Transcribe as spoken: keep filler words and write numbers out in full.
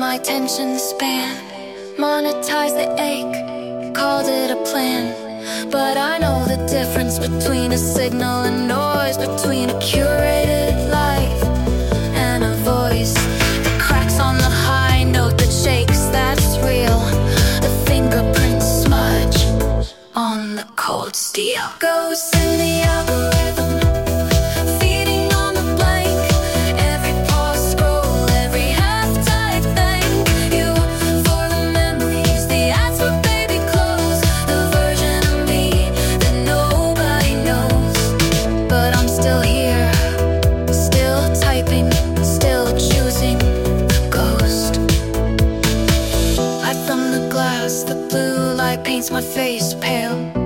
my attention span. Monetize the ache, called it a plan. But I know the difference between a signal and noise, between a curated life and a voice. The cracks on the high note that shakes, that's real. The fingerprint smudge on the cold steel. Ghosts in the algorithm, feeding on the blank. Every pause scroll, every half-type thank you for the memories, the ads for baby clothes, the version of me that nobody knows. But I'm still here, still typing, still choosing the ghost. Light from the glass, the blue light paints my face pale.